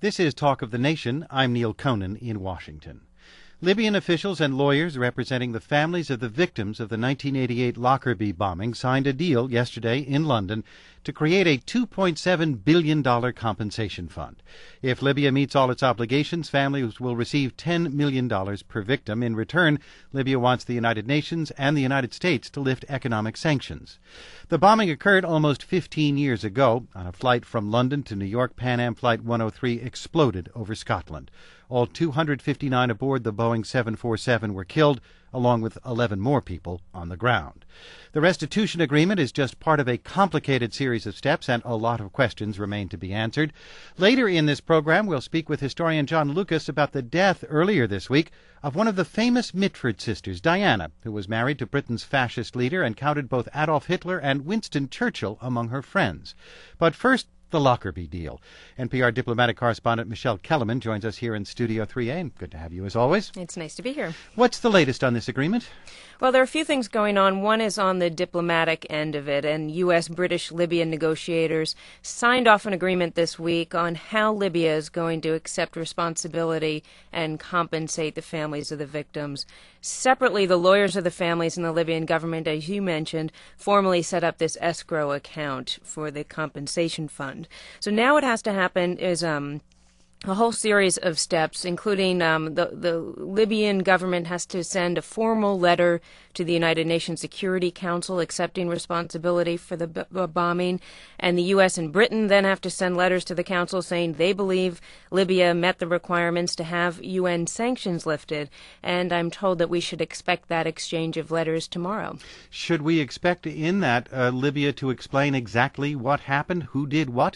This is Talk of the Nation. I'm Neil Conan in Washington. Libyan officials and lawyers representing the families of the victims of the 1988 Lockerbie bombing signed a deal yesterday in London to create a $2.7 billion compensation fund. If Libya meets all its obligations, families will receive $10 million per victim. In return, Libya wants the United Nations and the United States to lift economic sanctions. The bombing occurred almost 15 years ago. On a flight from London to New York, Pan Am Flight 103 exploded over Scotland. All 259 aboard the Boeing 747 were killed, along with 11 more people on the ground. The restitution agreement is just part of a complicated series of steps, and a lot of questions remain to be answered. Later in this program, we'll speak with historian John Lucas about the death earlier this week of one of the famous Mitford sisters, Diana, who was married to Britain's fascist leader and counted both Adolf Hitler and Winston Churchill among her friends. But first, the Lockerbie deal. NPR diplomatic correspondent Michelle Kellerman joins us here in Studio 3A, and good to have you as always. It's nice to be here. What's the latest on this agreement? Well, there are a few things going on. One is on the diplomatic end of it, and U.S., British, Libyan negotiators signed off an agreement this week on how Libya is going to accept responsibility and compensate the families of the victims. Separately, the lawyers of the families and the Libyan government, as you mentioned, formally set up this escrow account for the compensation fund. So now what has to happen is a whole series of steps, including the Libyan government has to send a formal letter to the United Nations Security Council accepting responsibility for the bombing, and the U.S. and Britain then have to send letters to the Council saying they believe Libya met the requirements to have UN sanctions lifted, and I'm told that we should expect that exchange of letters tomorrow. Should we expect in that Libya to explain exactly what happened, who did what?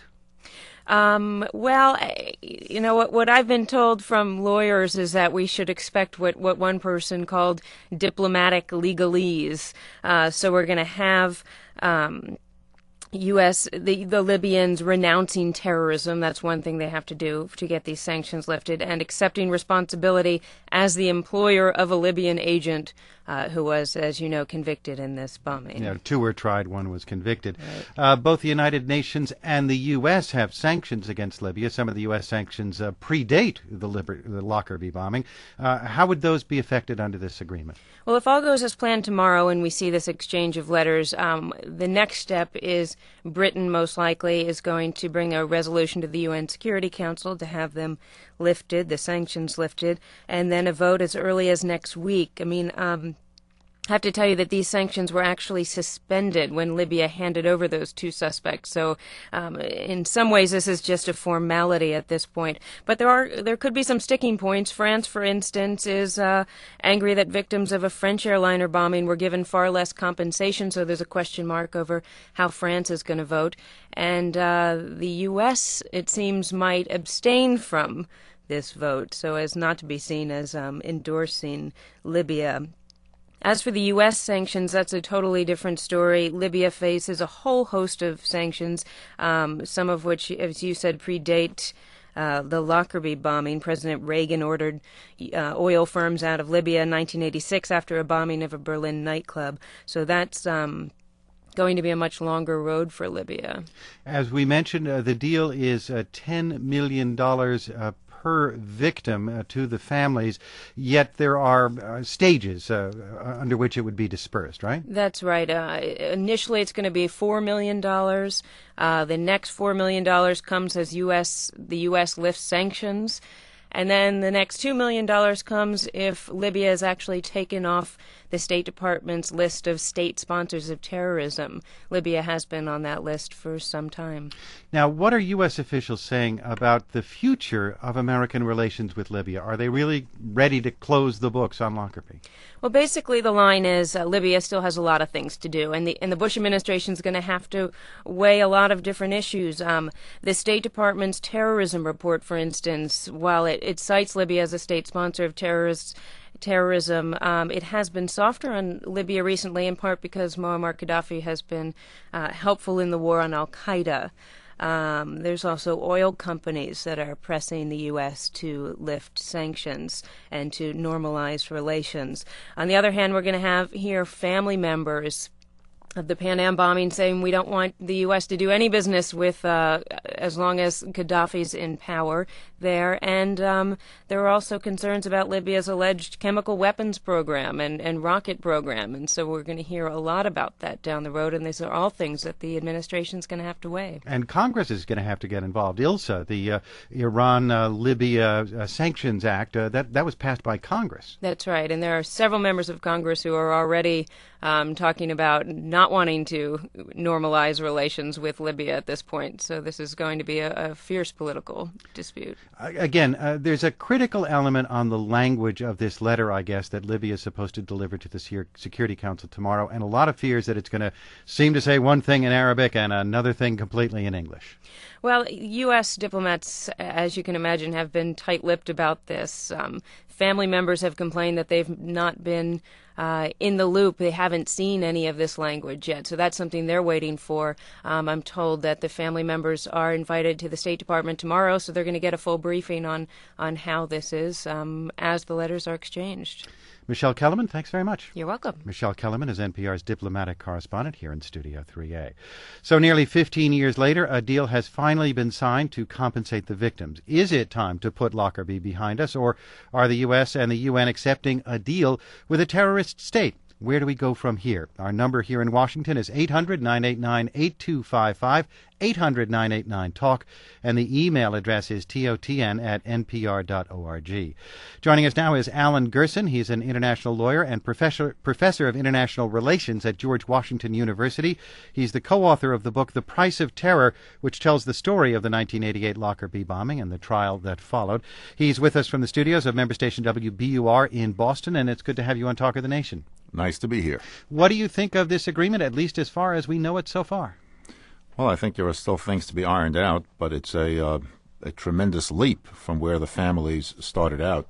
Well, you know, what I've been told from lawyers is that we should expect what one person called diplomatic legalese. So we're going to have the Libyans renouncing terrorism. That's one thing they have to do to get these sanctions lifted, and accepting responsibility as the employer of a Libyan agent who was, as you know, convicted in this bombing. Yeah, two were tried, one was convicted. Right. Both the United Nations and the U.S. have sanctions against Libya. Some of the U.S. sanctions predate the Lockerbie bombing. How would those be affected under this agreement? Well, if all goes as planned tomorrow and we see this exchange of letters, the next step is Britain most likely is going to bring a resolution to the UN Security Council to have them lifted, the sanctions lifted, and then a vote as early as next week. I mean, I have to tell you that these sanctions were actually suspended when Libya handed over those two suspects. So in some ways, this is just a formality at this point. But there could be some sticking points. France, for instance, is angry that victims of a French airliner bombing were given far less compensation. So there's a question mark over how France is going to vote. And the U.S., it seems, might abstain from this vote so as not to be seen as endorsing Libya. As for the U.S. sanctions, that's a totally different story. Libya faces a whole host of sanctions, some of which, as you said, predate the Lockerbie bombing. President Reagan ordered oil firms out of Libya in 1986 after a bombing of a Berlin nightclub. So that's going to be a much longer road for Libya. As we mentioned, the deal is $10 million per victim to the families, yet there are stages under which it would be dispersed, right? That's right. Initially, it's going to be $4 million. The next $4 million comes as the U.S. lifts sanctions. And then the next $2 million comes if Libya is actually taken off the State Department's list of state sponsors of terrorism. Libya has been on that list for some time. Now, what are U.S. officials saying about the future of American relations with Libya? Are they really ready to close the books on Lockerbie? Well, basically the line is Libya still has a lot of things to do, and the Bush administration is going to have to weigh a lot of different issues. The State Department's terrorism report, for instance, while it cites Libya as a state sponsor of terrorism, it has been softer on Libya recently, in part because Muammar Gaddafi has been helpful in the war on al-Qaeda. There's also oil companies that are pressing the U.S. to lift sanctions and to normalize relations. On the other hand, we're going to have here family members of the Pan Am bombing, saying we don't want the U.S. to do any business with as long as Gaddafi's in power there. And there are also concerns about Libya's alleged chemical weapons program and rocket program. And so we're going to hear a lot about that down the road. And these are all things that the administration's going to have to weigh. And Congress is going to have to get involved. ILSA, the Iran-Libya Sanctions Act, that was passed by Congress. That's right. And there are several members of Congress who are already talking about not wanting to normalize relations with Libya at this point. So this is going to be a fierce political dispute. Again, there's a critical element on the language of this letter, I guess, that Libya is supposed to deliver to the Security Council tomorrow, and a lot of fears that it's going to seem to say one thing in Arabic and another thing completely in English. Well, U.S. diplomats, as you can imagine, have been tight-lipped about this. Family members have complained that they've not been in the loop. They haven't seen any of this language yet. So that's something they're waiting for. I'm told that the family members are invited to the State Department tomorrow, so they're going to get a full briefing on how this is as the letters are exchanged. Michelle Kellerman, thanks very much. You're welcome. Michelle Kellerman is NPR's diplomatic correspondent here in Studio 3A. So nearly 15 years later, a deal has finally been signed to compensate the victims. Is it time to put Lockerbie behind us, or are the U.S. and the UN accepting a deal with a terrorist state? Where do we go from here? Our number here in Washington is 800-989-8255, 800-989-TALK, and the email address is totn@npr.org. Joining us now is Alan Gerson. He's an international lawyer and professor of international relations at George Washington University. He's the co-author of the book The Price of Terror, which tells the story of the 1988 Lockerbie bombing and the trial that followed. He's with us from the studios of member station WBUR in Boston, and it's good to have you on Talk of the Nation. Nice to be here. What do you think of this agreement, at least as far as we know it so far? Well, I think there are still things to be ironed out, but it's a tremendous leap from where the families started out.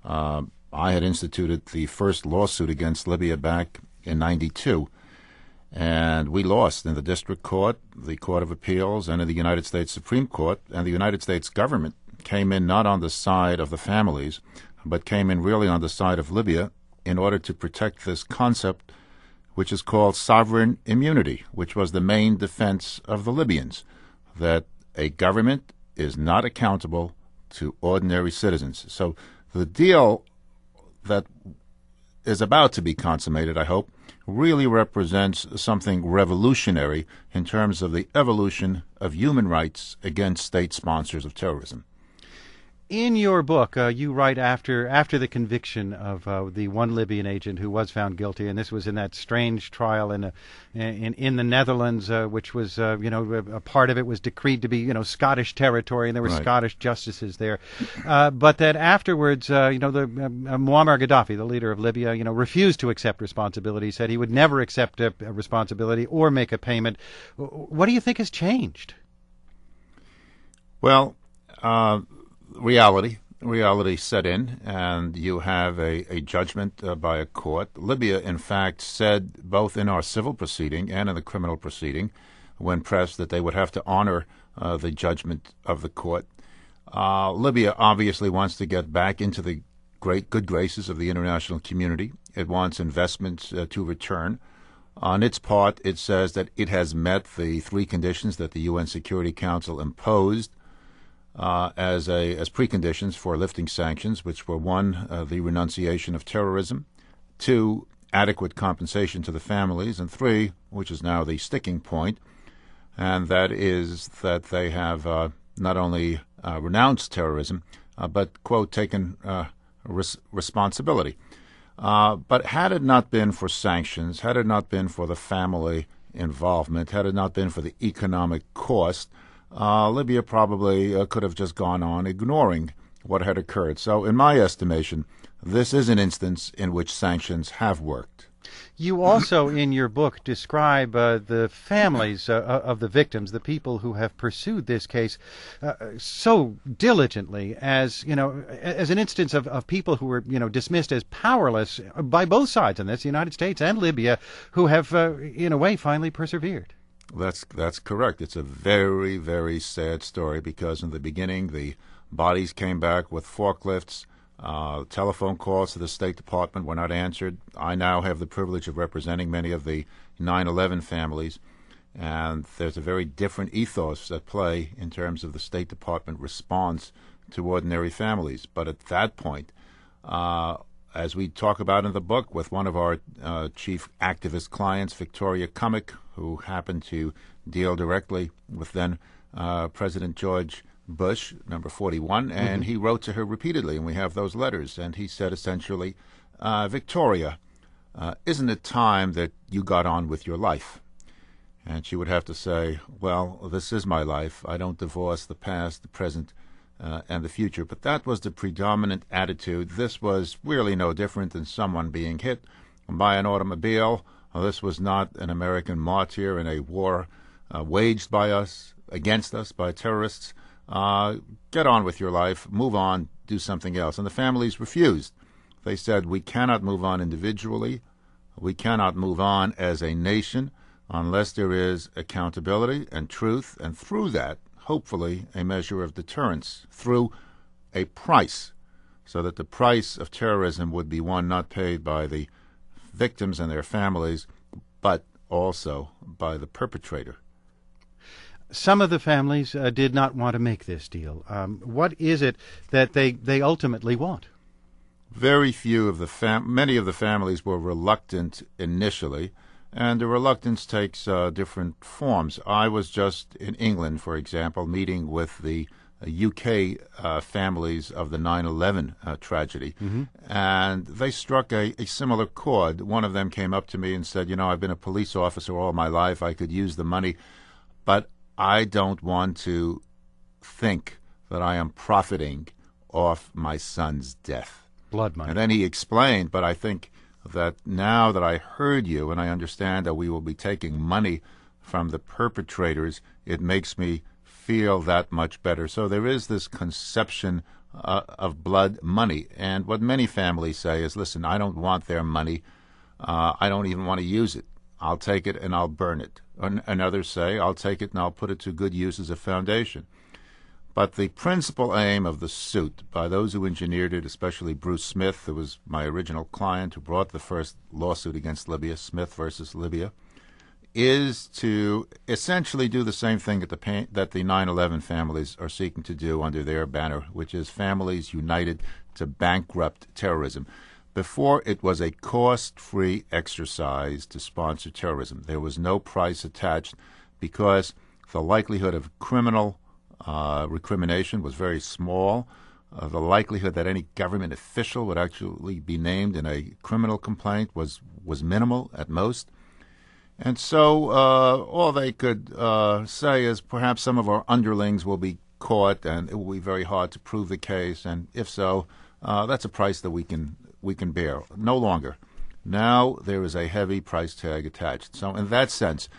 I had instituted the first lawsuit against Libya back in 92, and we lost in the District Court, the Court of Appeals, and in the United States Supreme Court, and the United States government came in not on the side of the families, but came in really on the side of Libya in order to protect this concept which is called sovereign immunity, which was the main defense of the Libyans, that a government is not accountable to ordinary citizens. So the deal that is about to be consummated, I hope, really represents something revolutionary in terms of the evolution of human rights against state sponsors of terrorism. In your book, you write after the conviction of the one Libyan agent who was found guilty, and this was in that strange trial in the Netherlands, which was a part of it was decreed to be Scottish territory, and there were Right. Scottish justices there, but that afterwards, Muammar Gaddafi, the leader of Libya, refused to accept responsibility. He said he would never accept a responsibility or make a payment. What do you think has changed? Well, reality set in, and you have a judgment by a court. Libya, in fact, said both in our civil proceeding and in the criminal proceeding, when pressed, that they would have to honor the judgment of the court. Libya obviously wants to get back into the good graces of the international community. It wants investments to return. On its part, it says that it has met the three conditions that the UN Security Council imposed as preconditions for lifting sanctions, which were one, the renunciation of terrorism, two, adequate compensation to the families, and three, which is now the sticking point, and that is that they have not only renounced terrorism, but, quote, taken responsibility. But had it not been for sanctions, had it not been for the family involvement, had it not been for the economic cost, Libya probably could have just gone on ignoring what had occurred. So, in my estimation, this is an instance in which sanctions have worked. You also, in your book, describe the families of the victims, the people who have pursued this case so diligently as an instance of people who were, dismissed as powerless by both sides in this, the United States and Libya, who have, in a way, finally persevered. That's correct. It's a very, very sad story because in the beginning the bodies came back with forklifts. Telephone calls to the State Department were not answered. I now have the privilege of representing many of the 9/11 families, and there's a very different ethos at play in terms of the State Department response to ordinary families. But at that point, as we talk about in the book with one of our chief activist clients, Victoria Cummock, who happened to deal directly with then President George Bush, number 41, and he wrote to her repeatedly, and we have those letters, and he said essentially, Victoria, isn't it time that you got on with your life? And she would have to say, well, this is my life. I don't divorce the past, the present, and the future. But that was the predominant attitude. This was really no different than someone being hit by an automobile. This was not an American martyr in a war waged by us, against us, by terrorists. Get on with your life, move on, do something else. And the families refused. They said, we cannot move on individually. We cannot move on as a nation unless there is accountability and truth, and through that, hopefully, a measure of deterrence through a price, so that the price of terrorism would be one not paid by the victims and their families, but also by the perpetrator. Some of the families did not want to make this deal. What is it that they ultimately want? Very few of many of the families were reluctant initially, and the reluctance takes different forms. I was just in England, for example, meeting with the UK families of the 9/11 tragedy, and they struck a similar chord. One of them came up to me and said, I've been a police officer all my life. I could use the money, but I don't want to think that I am profiting off my son's death. Blood money. And then he explained, but I think that now that I heard you and I understand that we will be taking money from the perpetrators, it makes me feel that much better. So there is this conception of blood money. And what many families say is, listen, I don't want their money. I don't even want to use it. I'll take it and I'll burn it. And others say, I'll take it and I'll put it to good use as a foundation. But the principal aim of the suit, by those who engineered it, especially Bruce Smith, who was my original client who brought the first lawsuit against Libya, Smith versus Libya, is to essentially do the same thing that the 9/11 families are seeking to do under their banner, which is Families United to Bankrupt Terrorism. Before, it was a cost-free exercise to sponsor terrorism. There was no price attached because the likelihood of criminal recrimination was very small. The likelihood that any government official would actually be named in a criminal complaint was minimal at most. And so all they could say is perhaps some of our underlings will be caught and it will be very hard to prove the case. And if so, that's a price that we can bear. No longer. Now there is a heavy price tag attached. So in that sense,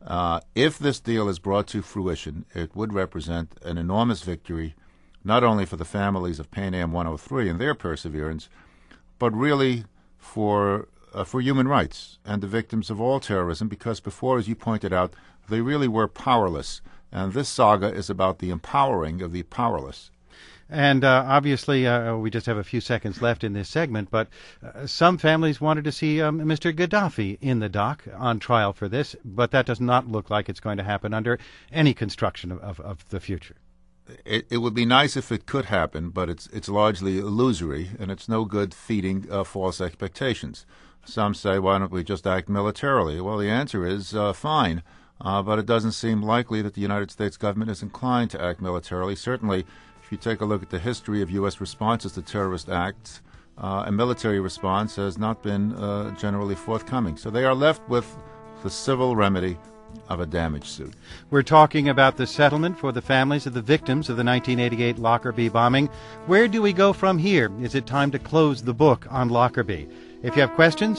if this deal is brought to fruition, it would represent an enormous victory, not only for the families of Pan Am 103 and their perseverance, but really for human rights and the victims of all terrorism, because before, as you pointed out, they really were powerless. And this saga is about the empowering of the powerless. And obviously, we just have a few seconds left in this segment, but some families wanted to see Mr. Gaddafi in the dock on trial for this, but that does not look like it's going to happen under any construction of the future. It would be nice if it could happen, but it's largely illusory, and it's no good feeding false expectations. Some say, why don't we just act militarily? Well, the answer is fine, but it doesn't seem likely that the United States government is inclined to act militarily. Certainly, if you take a look at the history of U.S. responses to terrorist acts, a military response has not been generally forthcoming. So they are left with the civil remedy of a damage suit. We're talking about the settlement for the families of the victims of the 1988 Lockerbie bombing. Where do we go from here? Is it time to close the book on Lockerbie? If you have questions,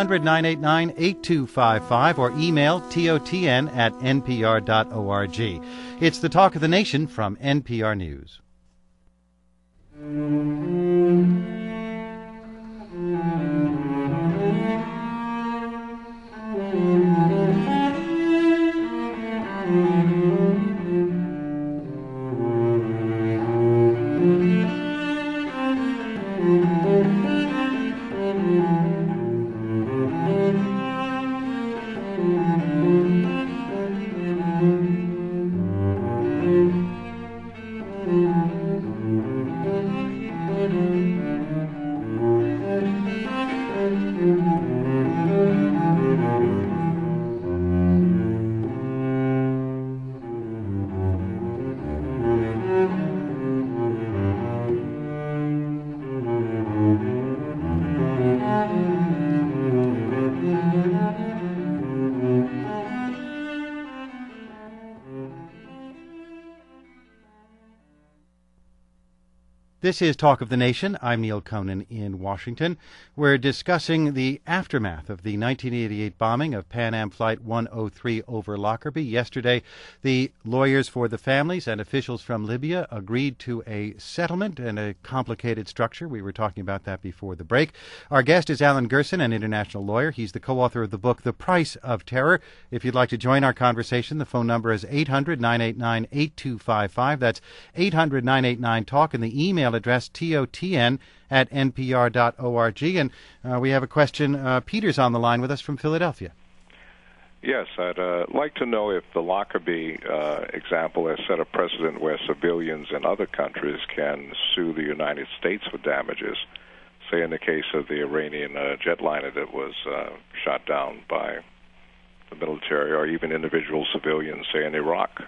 800-989-8255 or email totn@npr.org. It's the Talk of the Nation from NPR News. This is Talk of the Nation. I'm Neil Conan in Washington. We're discussing the aftermath of the 1988 bombing of Pan Am Flight 103 over Lockerbie. Yesterday, the lawyers for the families and officials from Libya agreed to a settlement and a complicated structure. We were talking about that before the break. Our guest is Alan Gerson, an international lawyer. He's the co-author of the book, The Price of Terror. If you'd like to join our conversation, the phone number is 800-989-8255. That's 800-989-TALK, and the email address totn@npr.org. And we have a question. Peter's on the line with us from Philadelphia. Yes, I'd like to know if the Lockerbie example has set a precedent where civilians in other countries can sue the United States for damages, say in the case of the Iranian jetliner that was shot down by the military, or even individual civilians, say in Iraq,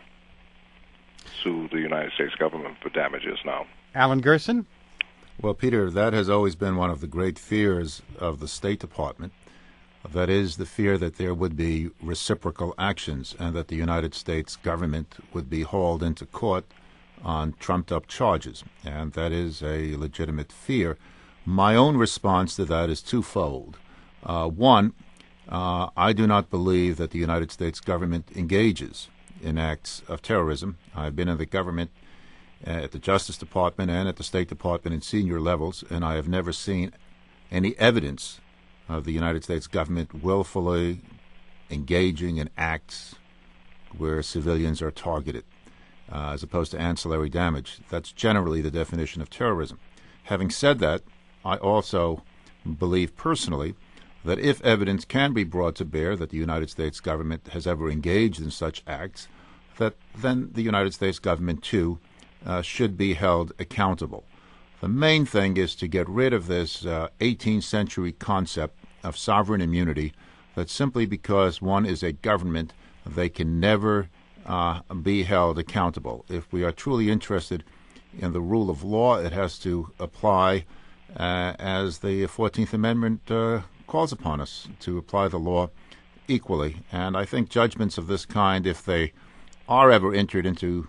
sue the United States government for damages now. Alan Gerson? Well, Peter, that has always been one of the great fears of the State Department. That is the fear that there would be reciprocal actions and that the United States government would be hauled into court on trumped-up charges. And that is a legitimate fear. My own response to that is twofold. One, I do not believe that the United States government engages in acts of terrorism. I've been in the government at the Justice Department and at the State Department in senior levels, and I have never seen any evidence of the United States government willfully engaging in acts where civilians are targeted, as opposed to ancillary damage. That's generally the definition of terrorism. Having said that, I also believe personally that if evidence can be brought to bear that the United States government has ever engaged in such acts, that then the United States government, too, should be held accountable. The main thing is to get rid of this 18th century concept of sovereign immunity, that simply because one is a government, they can never be held accountable. If we are truly interested in the rule of law, it has to apply as the 14th Amendment calls upon us to apply the law equally. And I think judgments of this kind, if they are ever entered into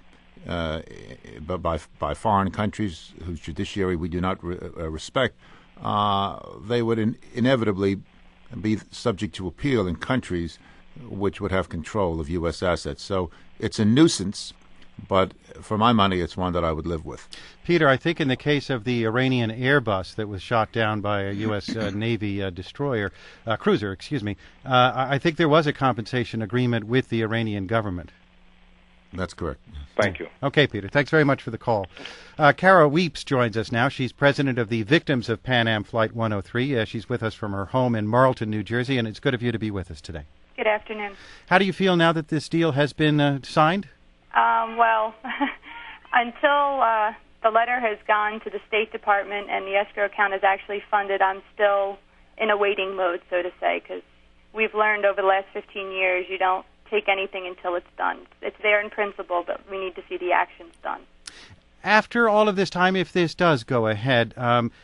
by foreign countries whose judiciary we do not respect, they would inevitably be subject to appeal in countries which would have control of U.S. assets. So it's a nuisance, but for my money, it's one that I would live with. Peter, I think in the case of the Iranian Airbus that was shot down by a U.S. Navy cruiser, I think there was a compensation agreement with the Iranian government. That's correct. Thank you. Okay, Peter. Thanks very much for the call. Kara Weeps joins us now. She's president of the Victims of Pan Am Flight 103. She's with us from her home in Marlton, New Jersey, and it's good of you to be with us today. Good afternoon. How do you feel now that this deal has been signed? Well, until the letter has gone to the State Department and the escrow account is actually funded, I'm still in a waiting mode, so to say, because we've learned over the last 15 years you don't take anything until it's done. It's there in principle, but we need to see the actions done. After all of this time, if this does go ahead,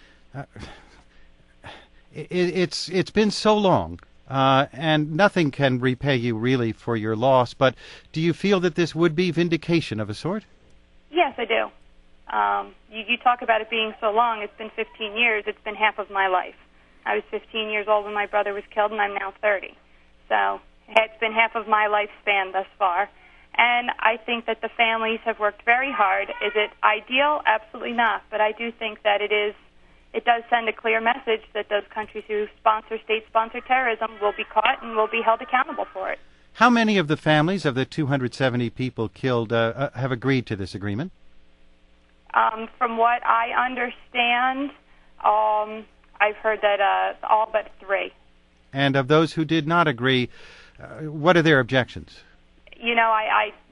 it's been so long, and nothing can repay you really for your loss, but do you feel that this would be vindication of a sort? Yes, I do. You talk about it being so long. It's been 15 years. It's been half of my life. I was 15 years old when my brother was killed, and I'm now 30. So it's been half of my lifespan thus far. And I think that the families have worked very hard. Is it ideal? Absolutely not. But I do think that it does send a clear message that those countries who state-sponsored terrorism will be caught and will be held accountable for it. How many of the families of the 270 people killed have agreed to this agreement? From what I understand, I've heard that all but 3. And of those who did not agree, what are their objections? I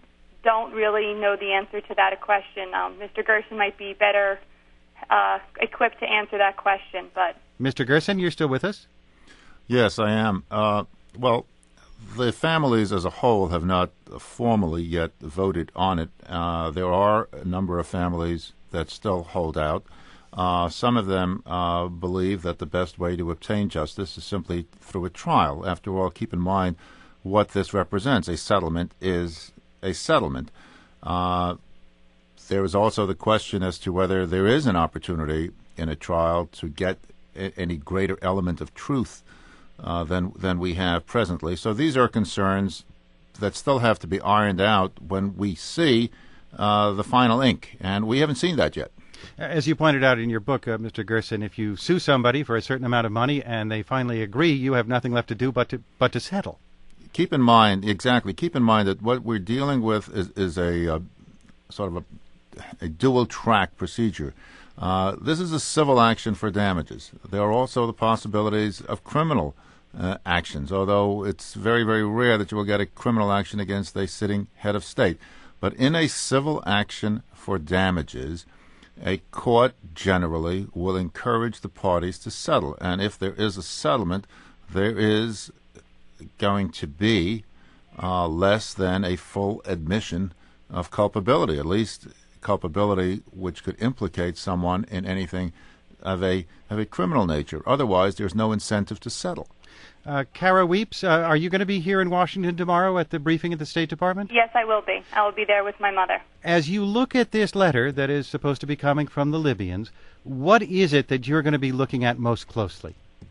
don't really know the answer to that question. Mr. Gerson might be better equipped to answer that question. But Mr. Gerson, you're still with us? Yes, I am. Well, the families as a whole have not formally yet voted on it. There are a number of families that still hold out. Some of them believe that the best way to obtain justice is simply through a trial. After all, keep in mind what this represents. A settlement is a settlement. There is also the question as to whether there is an opportunity in a trial to get any greater element of truth than we have presently. So these are concerns that still have to be ironed out when we see the final ink, and we haven't seen that yet. As you pointed out in your book, Mr. Gerson, if you sue somebody for a certain amount of money and they finally agree, you have nothing left to do but to settle. Keep in mind that what we're dealing with is a sort of a dual-track procedure. This is a civil action for damages. There are also the possibilities of criminal actions, although it's very, very rare that you will get a criminal action against a sitting head of state. But in a civil action for damages, a court generally will encourage the parties to settle. And if there is a settlement, there is going to be less than a full admission of culpability, at least culpability which could implicate someone in anything of a criminal nature. Otherwise, there's no incentive to settle. Kara Weeps, are you going to be here in Washington tomorrow at the briefing at the State Department? yes, I will be. I will be there with my mother. As you look at this letter that is supposed to be coming from the Libyans, what is it that you're going to be looking at most closely?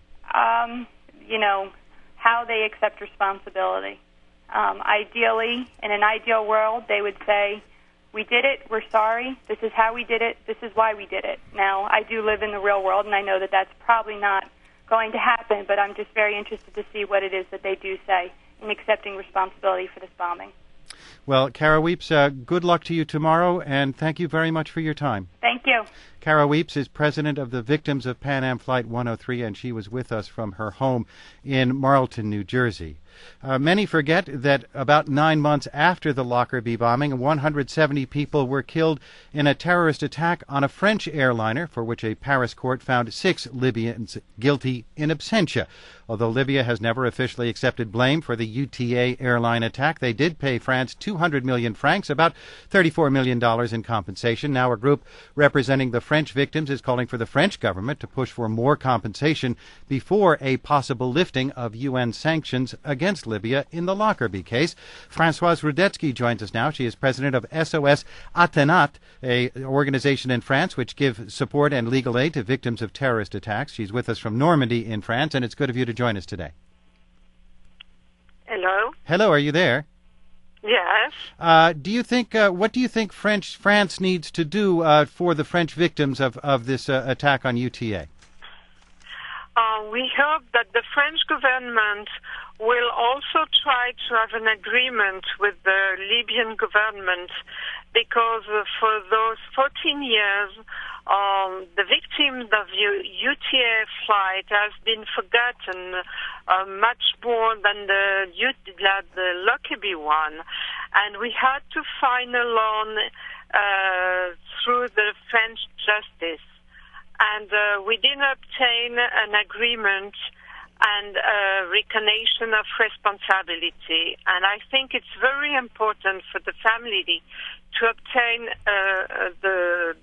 How they accept responsibility. Ideally, in an ideal world, they would say, we did it, we're sorry, this is how we did it, this is why we did it. Now, I do live in the real world, and I know that that's probably not going to happen, but I'm just very interested to see what it is that they do say in accepting responsibility for this bombing. Well, Kara Weeps, good luck to you tomorrow, and thank you very much for your time. Thank you. Kara Weeps is president of the Victims of Pan Am Flight 103, and she was with us from her home in Marlton, New Jersey. Many forget that about 9 months after the Lockerbie bombing, 170 people were killed in a terrorist attack on a French airliner for which a Paris court found 6 Libyans guilty in absentia. Although Libya has never officially accepted blame for the UTA airline attack, they did pay France 200 million francs, about $34 million in compensation. Now a group representing the French victims is calling for the French government to push for more compensation before a possible lifting of UN sanctions against Libya in the Lockerbie case. Françoise Rudetsky joins us now. She is president of SOS Attentat, an organization in France which gives support and legal aid to victims of terrorist attacks. She's with us from Normandy in France, and it's good of you to join us today. Hello? Hello, are you there? Yes. What do you think France needs to do for the French victims of this attack on UTA? We hope that the French government will also try to have an agreement with the Libyan government, because for those 14 years, the victims of UTA flight has been forgotten much more than the Lockerbie one, and we had to find a loan through the French justice, and we didn't obtain an agreement and recognition of responsibility. And I think it's very important for the family to obtain the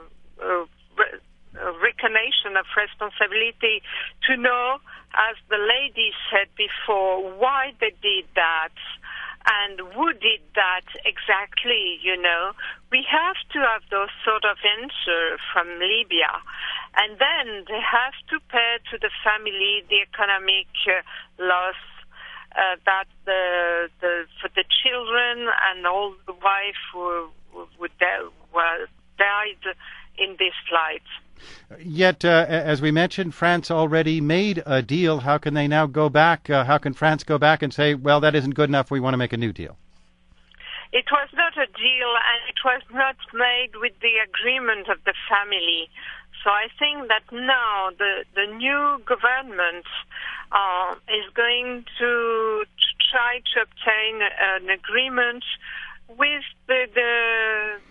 recognition of responsibility, to know, as the lady said before, why they did that and who did that exactly, We have to have those sort of answers from Libya. And then they have to pay to the family the economic loss that for the children and all the wife who died in this flight. Yet, as we mentioned, France already made a deal. How can they now go back? How can France go back and say, well, that isn't good enough, we want to make a new deal? It was not a deal, and it was not made with the agreement of the family. So I think that now the new government is going to try to obtain an agreement with the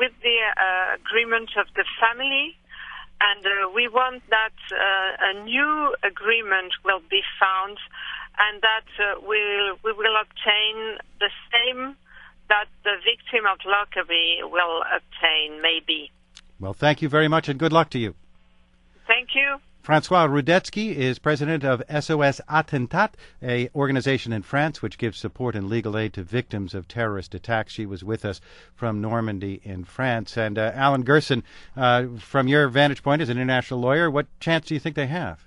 agreement of the family, and we want that a new agreement will be found, and that we will obtain the same that the victim of Lockerbie will obtain, maybe. Well, thank you very much, and good luck to you. Thank you. Francois Rudetsky is president of SOS Attentat, a organization in France which gives support and legal aid to victims of terrorist attacks. She was with us from Normandy in France. And Alan Gerson, from your vantage point as an international lawyer, what chance do you think they have?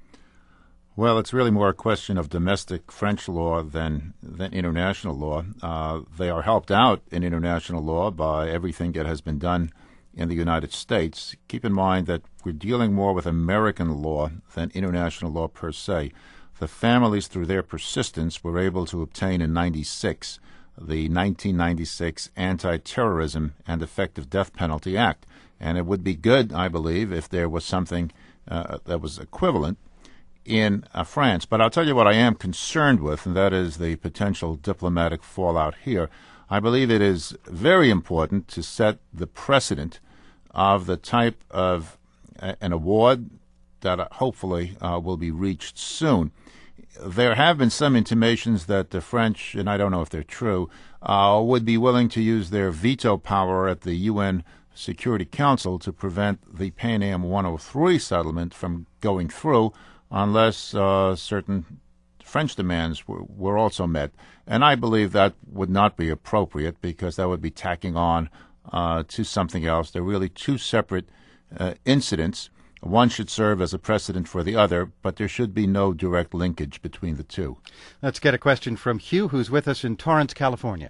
Well, it's really more a question of domestic French law than international law. They are helped out in international law by everything that has been done in the United States. Keep in mind that we're dealing more with American law than international law per se. The families, through their persistence, were able to obtain in 96 the 1996 Anti-Terrorism and Effective Death Penalty Act. And it would be good, I believe, if there was something that was equivalent in France. But I'll tell you what I am concerned with, and that is the potential diplomatic fallout here. I believe it is very important to set the precedent of the type of an award that hopefully will be reached soon. There have been some intimations that the French, and I don't know if they're true, would be willing to use their veto power at the UN Security Council to prevent the Pan Am 103 settlement from going through unless certain French demands were also met. And I believe that would not be appropriate because that would be tacking on to something else. They're really two separate incidents. One should serve as a precedent for the other, but there should be no direct linkage between the two. Let's get a question from Hugh, who's with us in Torrance, California.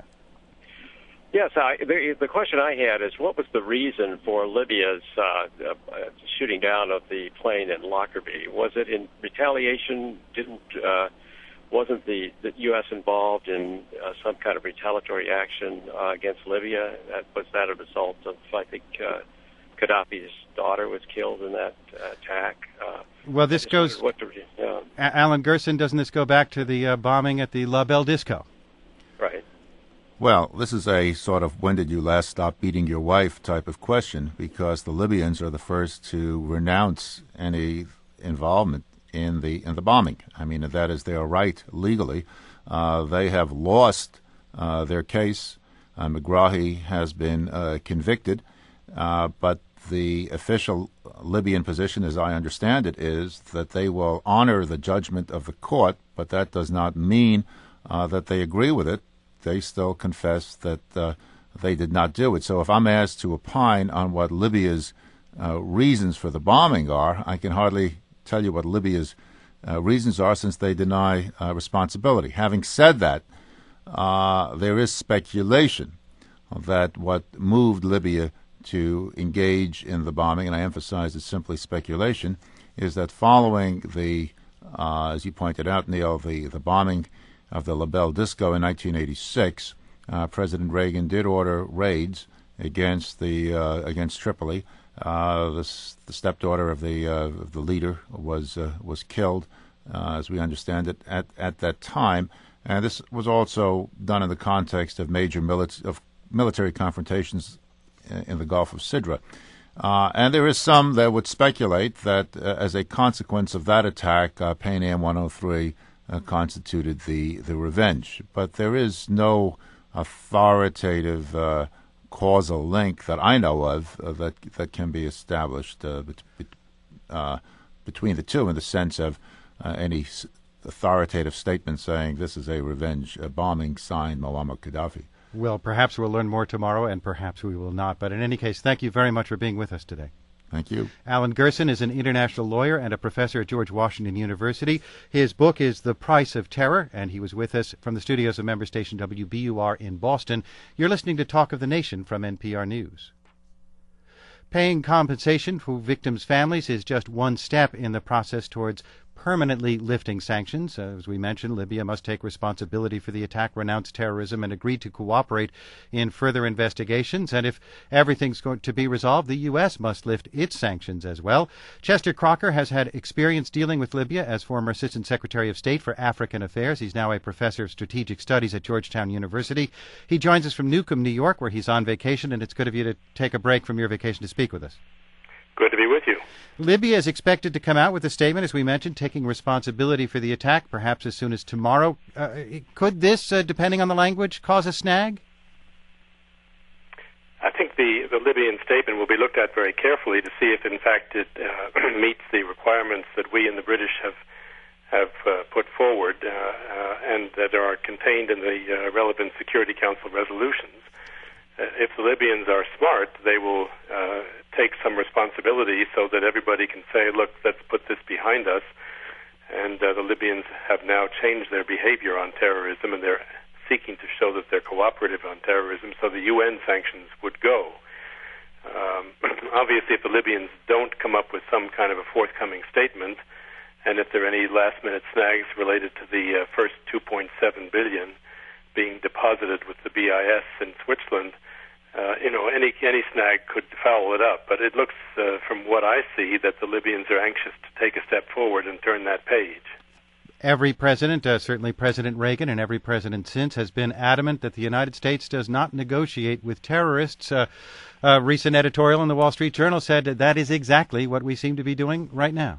Yes, the question I had is, what was the reason for Libya's shooting down of the plane in Lockerbie? Was it in retaliation? Wasn't the U.S. involved in some kind of retaliatory action against Libya? Was that a result of, I think, Gaddafi's daughter was killed in that attack? Well, this goes... Alan Gerson, doesn't this go back to the bombing at the La Belle Disco? Right. Well, this is a sort of when did you last stop beating your wife type of question, because the Libyans are the first to renounce any involvement in the bombing. I mean, that is their right legally. They have lost their case. Megrahi has been convicted, but the official Libyan position, as I understand it, is that they will honor the judgment of the court, but that does not mean that they agree with it. They still confess that they did not do it. So if I'm asked to opine on what Libya's reasons for the bombing are, I can hardly tell you what Libya's reasons are, since they deny responsibility. Having said that, there is speculation that what moved Libya to engage in the bombing, and I emphasize it's simply speculation, is that following the, as you pointed out, Neil, the bombing of the La Belle Disco in 1986, President Reagan did order raids against Tripoli. The stepdaughter of the leader was killed, as we understand it, at that time. And this was also done in the context of major military confrontations in the Gulf of Sidra. And there is some that would speculate that as a consequence of that attack, Pan Am 103 constituted the revenge. But there is no authoritative causal link that I know of that can be established between the two, in the sense of any authoritative statement saying this is a revenge bombing, signed Muammar Gaddafi. Well, perhaps we'll learn more tomorrow, and perhaps we will not. But in any case, thank you very much for being with us today. Thank you. Alan Gerson is an international lawyer and a professor at George Washington University. His book is The Price of Terror, and he was with us from the studios of member station WBUR in Boston. You're listening to Talk of the Nation from NPR News. Paying compensation for victims' families is just one step in the process towards permanently lifting sanctions. As we mentioned, Libya must take responsibility for the attack, renounce terrorism, and agree to cooperate in further investigations. And if everything's going to be resolved, the U.S. must lift its sanctions as well. Chester Crocker has had experience dealing with Libya as former Assistant Secretary of State for African Affairs. He's now a professor of strategic studies at Georgetown University. He joins us from Newcomb, New York, where he's on vacation, and it's good of you to take a break from your vacation to speak with us. Good to be with you. Libya is expected to come out with a statement, as we mentioned, taking responsibility for the attack, perhaps as soon as tomorrow. Could this, depending on the language, cause a snag? I think the Libyan statement will be looked at very carefully to see if, in fact, it meets the requirements that we and the British have put forward and that are contained in the relevant Security Council resolutions. If the Libyans are smart, they will take some responsibility so that everybody can say, look, let's put this behind us. And the Libyans have now changed their behavior on terrorism, and they're seeking to show that they're cooperative on terrorism, so the UN sanctions would go. Obviously, if the Libyans don't come up with some kind of a forthcoming statement, and if there are any last-minute snags related to the first $2.7 billion being deposited with the BIS in Switzerland, any snag could foul it up. But it looks, from what I see, that the Libyans are anxious to take a step forward and turn that page. Every president, certainly President Reagan and every president since, has been adamant that the United States does not negotiate with terrorists. A recent editorial in the Wall Street Journal said that is exactly what we seem to be doing right now.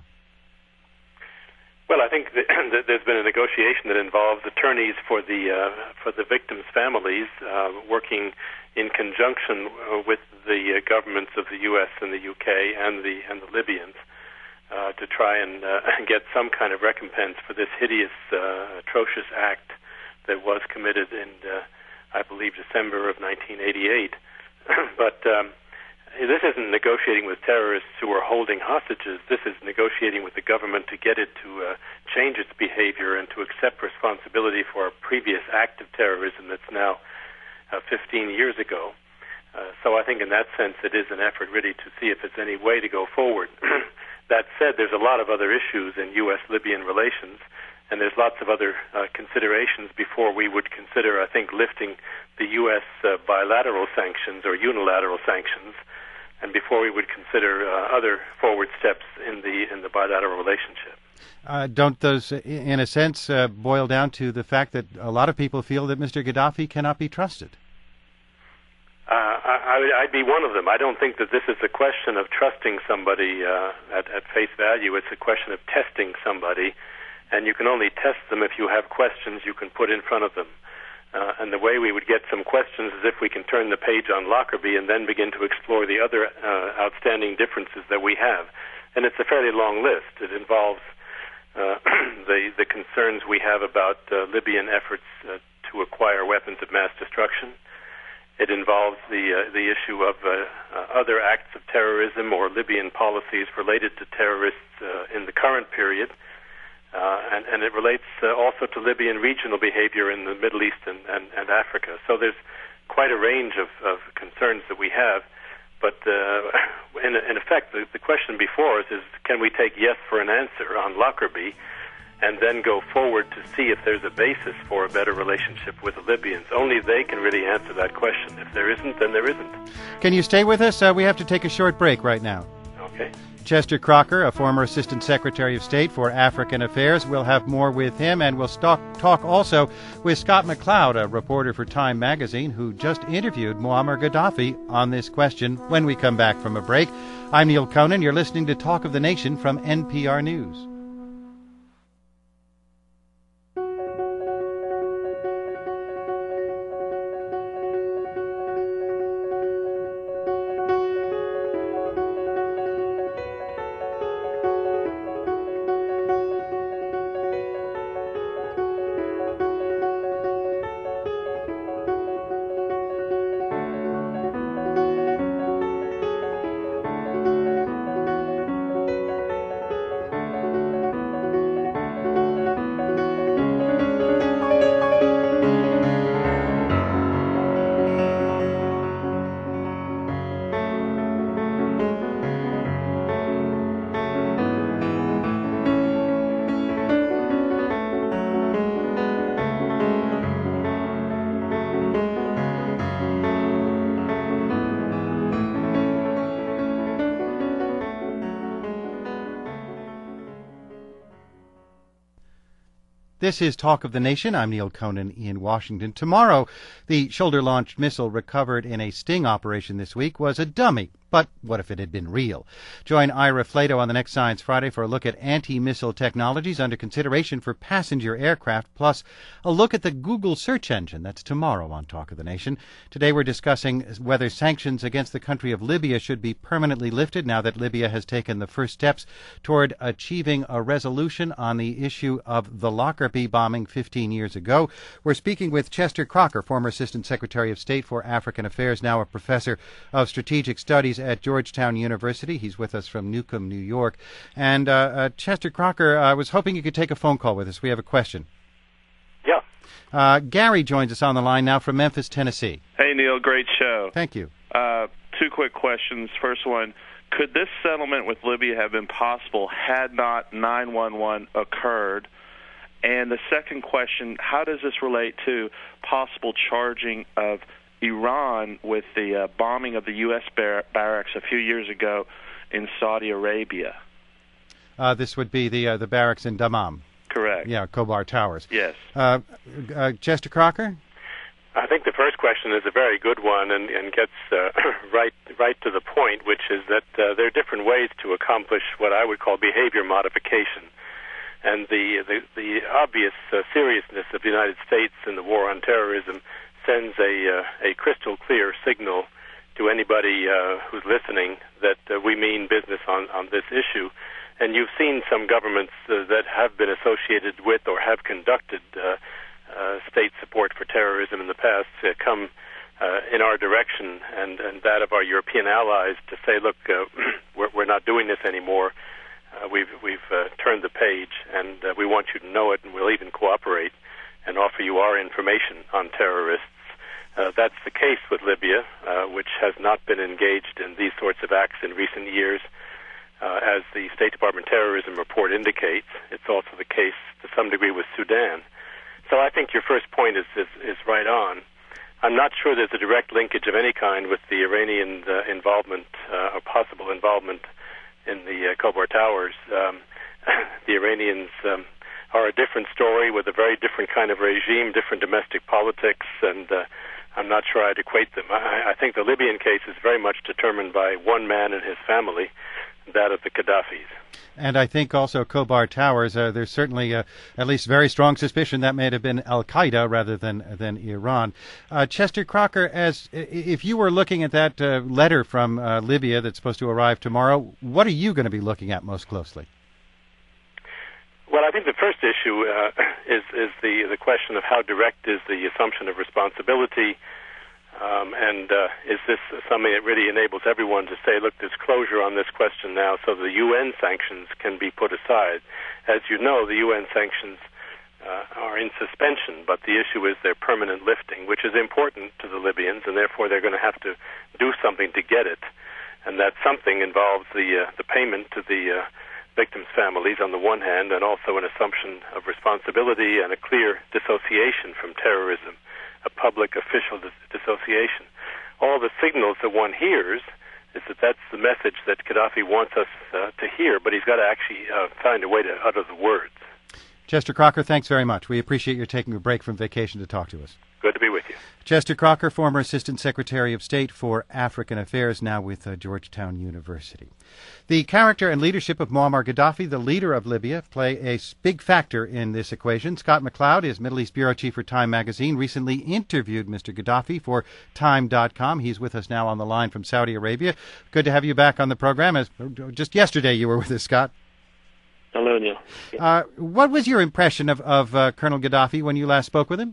Well, I think that there's been a negotiation that involves attorneys for the victims' families working in conjunction with the governments of the U.S. and the U.K. and the Libyans to try and get some kind of recompense for this hideous, atrocious act that was committed in, I believe, December of 1988. But this isn't negotiating with terrorists who are holding hostages. This is negotiating with the government to get it to change its behavior and to accept responsibility for a previous act of terrorism that's now 15 years ago. So I think in that sense it is an effort really to see if there's any way to go forward. That said, there's a lot of other issues in U.S.-Libyan relations, and there's lots of other considerations before we would consider, I think, lifting the U.S. Bilateral sanctions or unilateral sanctions, and before we would consider other forward steps in the bilateral relationship. Don't those, in a sense, boil down to the fact that a lot of people feel that Mr. Gaddafi cannot be trusted? I'd be one of them. I don't think that this is a question of trusting somebody at face value. It's a question of testing somebody, and you can only test them if you have questions you can put in front of them. And the way we would get some questions is if we can turn the page on Lockerbie and then begin to explore the other outstanding differences that we have. And it's a fairly long list. It involves the concerns we have about Libyan efforts to acquire weapons of mass destruction. It involves the issue of other acts of terrorism or Libyan policies related to terrorists in the current period. And it relates also to Libyan regional behavior in the Middle East and Africa. So there's quite a range of concerns that we have. But in effect, the question before us is, can we take yes for an answer on Lockerbie and then go forward to see if there's a basis for a better relationship with the Libyans? Only they can really answer that question. If there isn't, then there isn't. Can you stay with us? We have to take a short break right now. Okay. Chester Crocker, a former Assistant Secretary of State for African Affairs. We'll have more with him, and we'll talk also with Scott McLeod, a reporter for Time magazine, who just interviewed Muammar Gaddafi on this question when we come back from a break. I'm Neil Conan. You're listening to Talk of the Nation from NPR News. This is Talk of the Nation. I'm Neil Conan in Washington. Tomorrow, the shoulder-launched missile recovered in a sting operation this week was a dummy. But what if it had been real? Join Ira Flato on the next Science Friday for a look at anti-missile technologies under consideration for passenger aircraft, plus a look at the Google search engine. That's tomorrow on Talk of the Nation. Today we're discussing whether sanctions against the country of Libya should be permanently lifted now that Libya has taken the first steps toward achieving a resolution on the issue of the Lockerbie bombing 15 years ago. We're speaking with Chester Crocker, former Assistant Secretary of State for African Affairs, now a professor of strategic studies at Georgetown University. He's with us from Newcomb, New York. And Chester Crocker, I was hoping you could take a phone call with us. We have a question. Yeah. Gary joins us on the line now from Memphis, Tennessee. Hey, Neil, great show. Thank you. Two quick questions. First one, could this settlement with Libya have been possible had not 9/11 occurred? And the second question, how does this relate to possible charging of Iran with the bombing of the U.S. barracks a few years ago in Saudi Arabia? This would be the barracks in Dammam. Correct. Yeah, Khobar Towers. Yes. Chester Crocker? I think the first question is a very good one and gets right to the point, which is that there are different ways to accomplish what I would call behavior modification. And the obvious seriousness of the United States in the war on terrorism sends a crystal clear signal to anybody who's listening that we mean business on this issue. And you've seen some governments that have been associated with or have conducted state support for terrorism in the past come in our direction and that of our European allies to say, look, we're not doing this anymore. We've turned the page, and we want you to know it, and we'll even cooperate and offer you our information on terrorists. That's the case with Libya, which has not been engaged in these sorts of acts in recent years. As the State Department terrorism report indicates, it's also the case to some degree with Sudan. So I think your first point is right on. I'm not sure there's a direct linkage of any kind with the Iranian involvement or possible involvement in the Khobar Towers. The Iranians are a different story with a very different kind of regime, different domestic politics, and I'm not sure I'd equate them. I think the Libyan case is very much determined by one man and his family, that of the Gaddafis. And I think also Khobar Towers, there's certainly at least very strong suspicion that may have been Al-Qaeda rather than Iran. Chester Crocker, if you were looking at that letter from Libya that's supposed to arrive tomorrow, what are you going to be looking at most closely? Well, I think the first issue is the question of how direct is the assumption of responsibility, and is this something that really enables everyone to say, look, there's closure on this question now so the UN sanctions can be put aside. As you know, the UN sanctions are in suspension, but the issue is their permanent lifting, which is important to the Libyans, and therefore they're going to have to do something to get it. And that something involves the payment to the victims' families on the one hand, and also an assumption of responsibility and a clear dissociation from terrorism, a public official dissociation. All the signals that one hears is that that's the message that Gaddafi wants us to hear, but he's got to actually find a way to utter the words. Chester Crocker, thanks very much. We appreciate your taking a break from vacation to talk to us. Good to be with you. Chester Crocker, former Assistant Secretary of State for African Affairs, now with Georgetown University. The character and leadership of Muammar Gaddafi, the leader of Libya, play a big factor in this equation. Scott McLeod is Middle East Bureau Chief for Time magazine, recently interviewed Mr. Gaddafi for Time.com. He's with us now on the line from Saudi Arabia. Good to have you back on the program. As just yesterday you were with us, Scott. Hello, Neil. What was your impression of Colonel Gaddafi when you last spoke with him?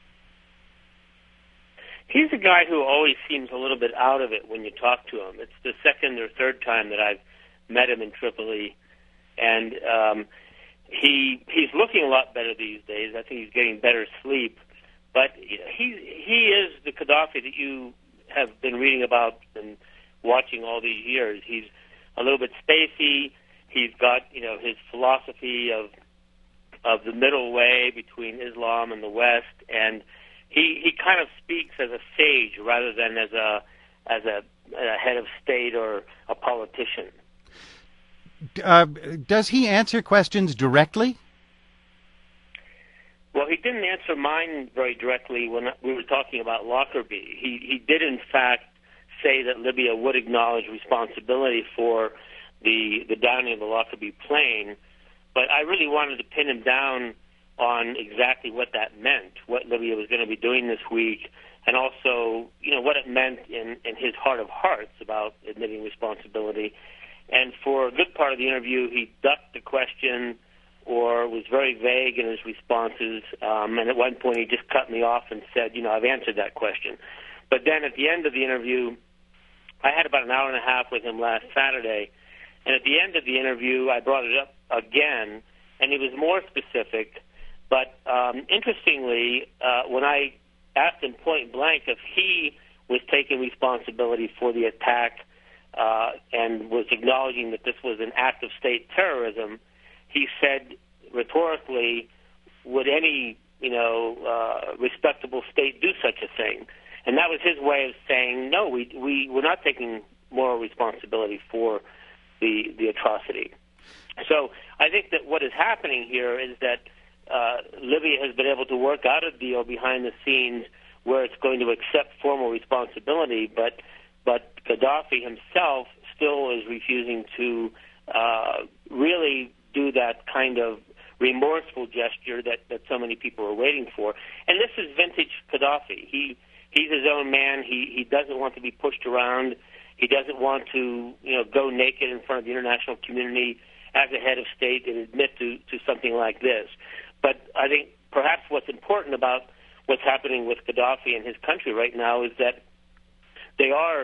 He's a guy who always seems a little bit out of it when you talk to him. It's the second or third time that I've met him in Tripoli, and he's looking a lot better these days. I think he's getting better sleep. But he is the Gaddafi that you have been reading about and watching all these years. He's a little bit spacey. He's got, his philosophy of the middle way between Islam and the West, and he kind of speaks as a sage rather than as a head of state or a politician. Does he answer questions directly? Well, he didn't answer mine very directly when we were talking about Lockerbie. He did, in fact, say that Libya would acknowledge responsibility for the downing of the Lockerbie plane, but I really wanted to pin him down on exactly what that meant, what Libya was going to be doing this week, and also, what it meant in his heart of hearts about admitting responsibility. And for a good part of the interview, he ducked the question or was very vague in his responses, and at one point he just cut me off and said, I've answered that question. But then at the end of the interview, I had about an hour and a half with him last Saturday, and at the end of the interview, I brought it up again, and he was more specific. But interestingly, when I asked him point blank if he was taking responsibility for the attack and was acknowledging that this was an act of state terrorism, he said rhetorically, would any respectable state do such a thing? And that was his way of saying, no, we're not taking moral responsibility for the atrocity. So I think that what is happening here is that Libya has been able to work out a deal behind the scenes where it's going to accept formal responsibility, but Gaddafi himself still is refusing to really do that kind of remorseful gesture that so many people are waiting for. And this is vintage Gaddafi. He's his own man. He doesn't want to be pushed around. He doesn't want to go naked in front of the international community as a head of state and admit to something like this. But I think perhaps what's important about what's happening with Gaddafi and his country right now is that they are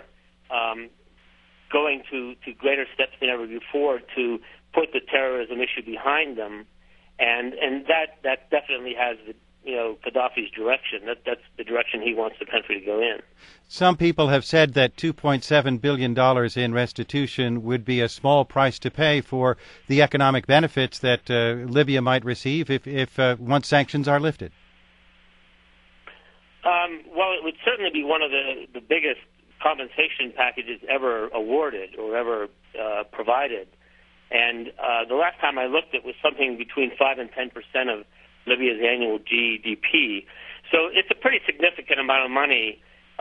going to greater steps than ever before to put the terrorism issue behind them, and that definitely has Gaddafi's direction. That's the direction he wants the country to go in. Some people have said that $2.7 billion in restitution would be a small price to pay for the economic benefits that Libya might receive if once sanctions are lifted. Well, it would certainly be one of the biggest compensation packages ever awarded or ever provided. And the last time I looked, it was something between 5 and 10% of Libya's annual GDP. So it's a pretty significant amount of money.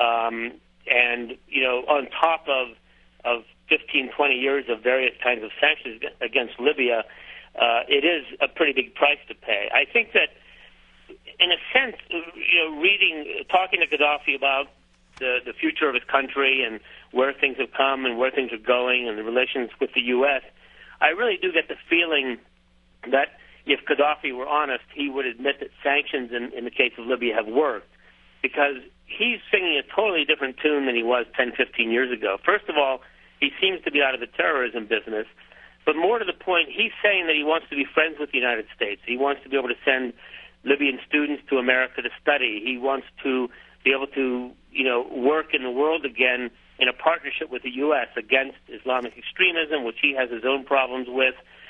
And, on top of 15, 20 years of various kinds of sanctions against Libya, it is a pretty big price to pay. I think that, in a sense, talking to Gaddafi about the future of his country and where things have come and where things are going and the relations with the U.S., I really do get the feeling that if Gaddafi were honest, he would admit that sanctions in the case of Libya have worked, because he's singing a totally different tune than he was 10, 15 years ago. First of all, he seems to be out of the terrorism business, but more to the point, he's saying that he wants to be friends with the United States. He wants to be able to send Libyan students to America to study. He wants to be able to, work in the world again in a partnership with the U.S. against Islamic extremism, which he has his own problems with,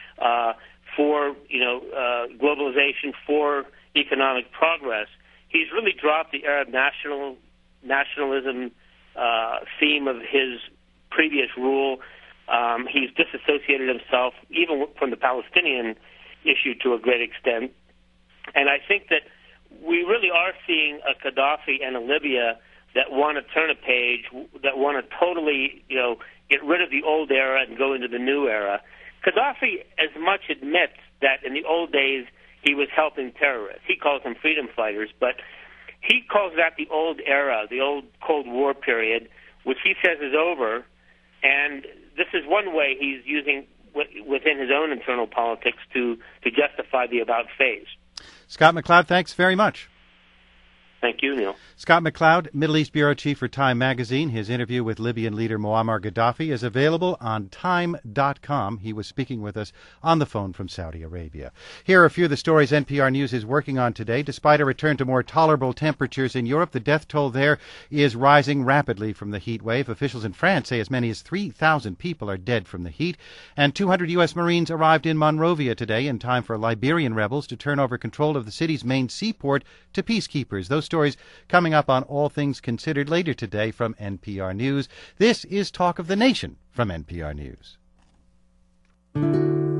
for globalization, for economic progress. He's really dropped the Arab nationalism theme of his previous rule. He's disassociated himself even from the Palestinian issue to a great extent. And I think that we really are seeing a Gaddafi and a Libya that want to turn a page, that want to totally, get rid of the old era and go into the new era. Gaddafi as much admits that in the old days he was helping terrorists. He calls them freedom fighters, but he calls that the old era, the old Cold War period, which he says is over. And this is one way he's using within his own internal politics to justify the about face. Scott McLeod, thanks very much. Thank you, Neil. Scott McLeod, Middle East Bureau Chief for Time Magazine. His interview with Libyan leader Muammar Gaddafi is available on time.com. He was speaking with us on the phone from Saudi Arabia. Here are a few of the stories NPR News is working on today. Despite a return to more tolerable temperatures in Europe, the death toll there is rising rapidly from the heat wave. Officials in France say as many as 3,000 people are dead from the heat. And 200 U.S. Marines arrived in Monrovia today in time for Liberian rebels to turn over control of the city's main seaport to peacekeepers. Those stories coming up on All Things Considered later today from NPR News. This is Talk of the Nation from NPR News.